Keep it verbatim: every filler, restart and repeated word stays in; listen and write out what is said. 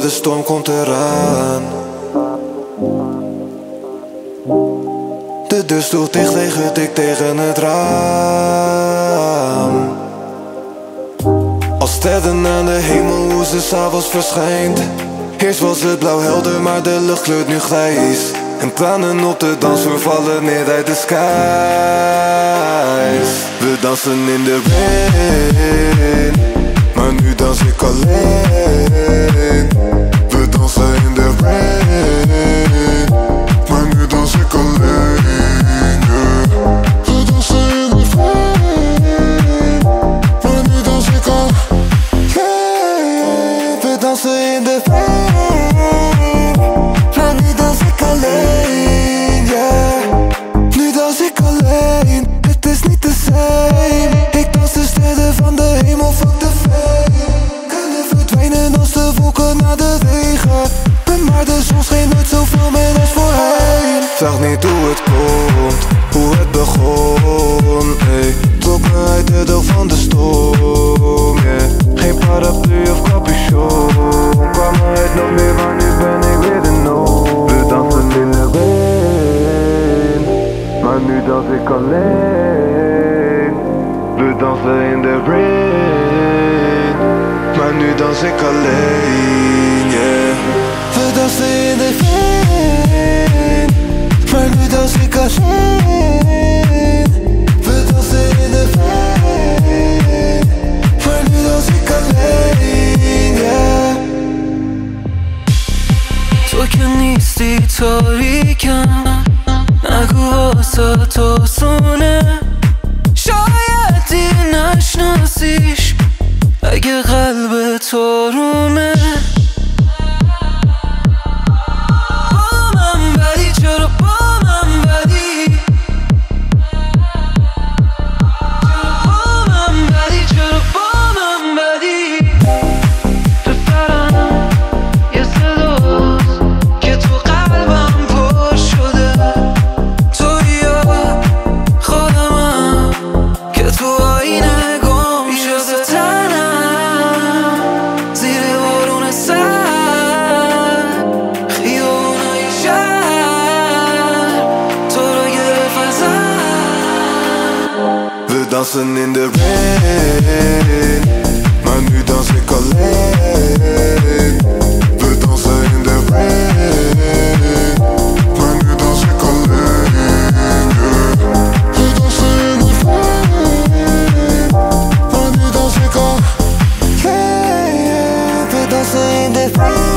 storm komt eraan. De deur sloeg dicht, tegen dik tegen het raam. Als sterren aan de hemel, hoe ze s'avonds verschijnt. Eerst was het blauw helder, maar de lucht kleurt nu grijs. En tranen op de dansvloer vallen neer uit de skies. We dansen in de rain, maar nu dans ik alleen. We dansen in de rain, maar nu dans ik alleen, yeah. We dansen in de rain, maar nu dans ik alleen, yeah. We dansen in de rain, maar nu dans ik alleen, yeah. Nu dans ik alleen, het is niet de same. Ik dans de sterren van de hemel, fuck de fame. Kunnen verdwijnen als de wolken na de regen. Maar de zon scheen nooit zoveel meer als voorheen. Vraag niet hoe het komt, hoe het begon, ey. Trok me uit de deel van de storm, yeah. Geen paraplu of capuchon. Kwam uit nog meer, maar nu ben ik weer de nood. We dansen in de rain, maar nu dans ik alleen. We dansen in de rain, maar nu dans ik alleen, yeah. We dansen in de rain, maar nu dans ik alleen. We dansen in de rain, maar nu dans ik alleen, yeah. تو که نیستی تاریکم، نگو واسه تو سونه. شاید دیر نشناسیش اگه قلب تو رومه. We dansen in de rain, maar nu dans ik alleen. We dansen in de rain, maar nu dans ik alleen, yeah. We dansen in de rain, maar nu dans ik alleen, yeah. We dansen in de rain.